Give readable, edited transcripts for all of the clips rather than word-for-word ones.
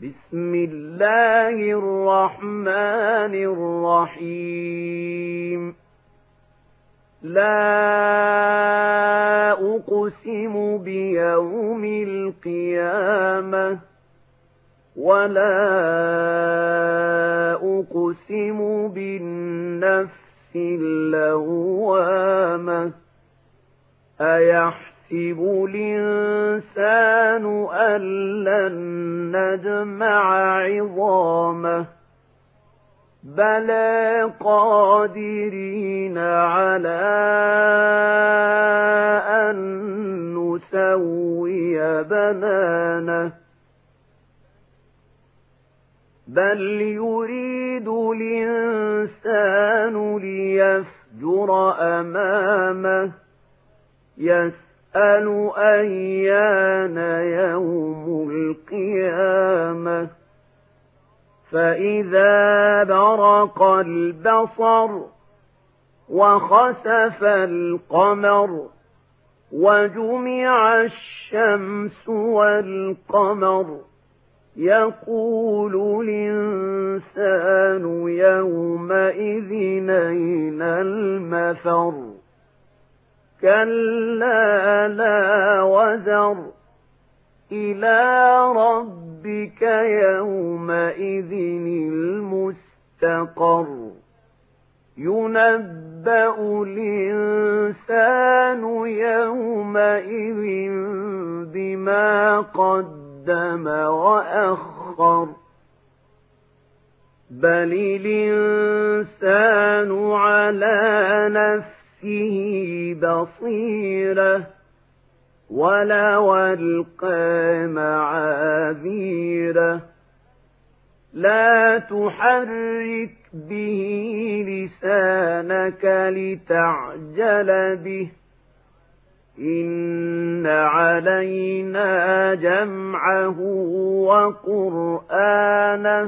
بسم الله الرحمن الرحيم لا أقسم بيوم القيامة ولا أقسم بالنفس اللوامة أيحسب الإنسان أن لن نجمع عظامه بلى قادرين على أن نسوي بنانه بل يريد الإنسان ليفجر أمامه يسأل أيان يوم القيامة فإذا برق البصر وخسف القمر وجمع الشمس والقمر يقول الإنسان يومئذ أين المفر كلا لا وزر إلى ربك يومئذ المستقر ينبأ الإنسان يومئذ بما قدم وأخر بل الإنسان على نفسه بصيرة ولو ألقى معاذيره لا تحرك به لسانك لتعجل به إن علينا جمعه وقرآنه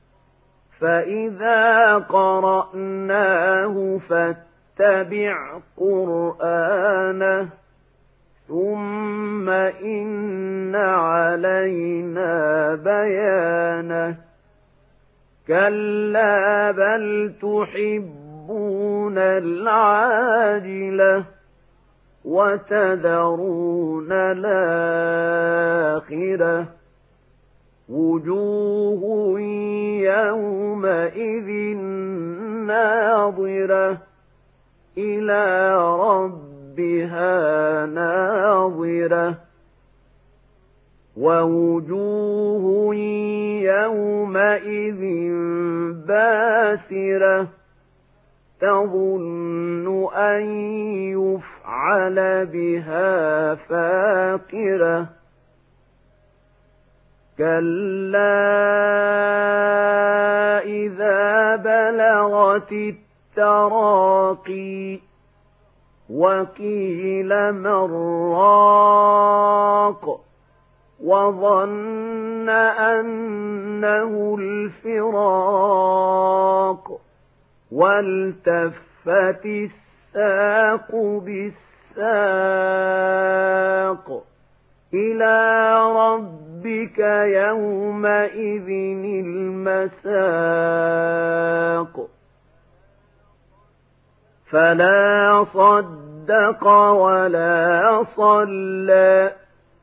فإذا قرأناه فاتبع قرآنه ثم إن علينا بيانه كلا بل تحبون العاجلة وتذرون الآخرة وجوه يومئذ ناظرة إلى ربها ناظرة ووجوه يومئذ باسرة تظن أن يفعل بها فاقرة كلا إذا بلغت التراقي وقيل من راق وظن أنه الفراق والتفت الساق بالساق إلى ربك يومئذ المساق فلا صدق ولا صلى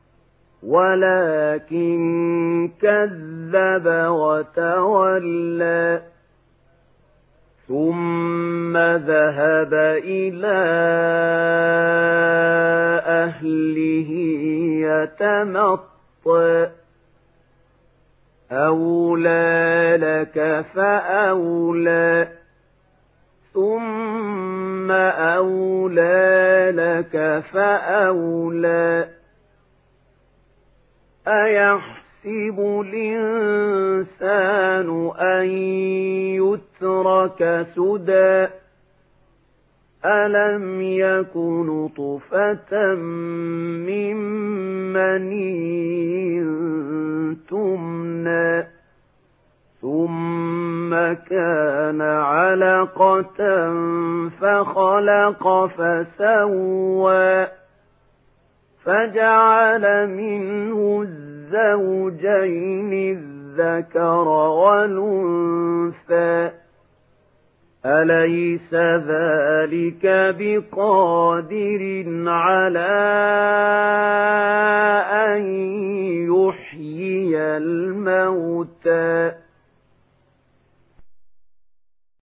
ولكن كذب وتولى ثم ذهب إلى أهله يتمطى أولى لك فأولى ثم أولى لك فأولى أيحسب الإنسان أن يترك سدى ألم يك نطفة من مني تمنى ثم كان علقة فخلق فسوى فجعل منه الزوجين الذكر والأنثى أليس ذلك بقادر على أن يحيي الموتى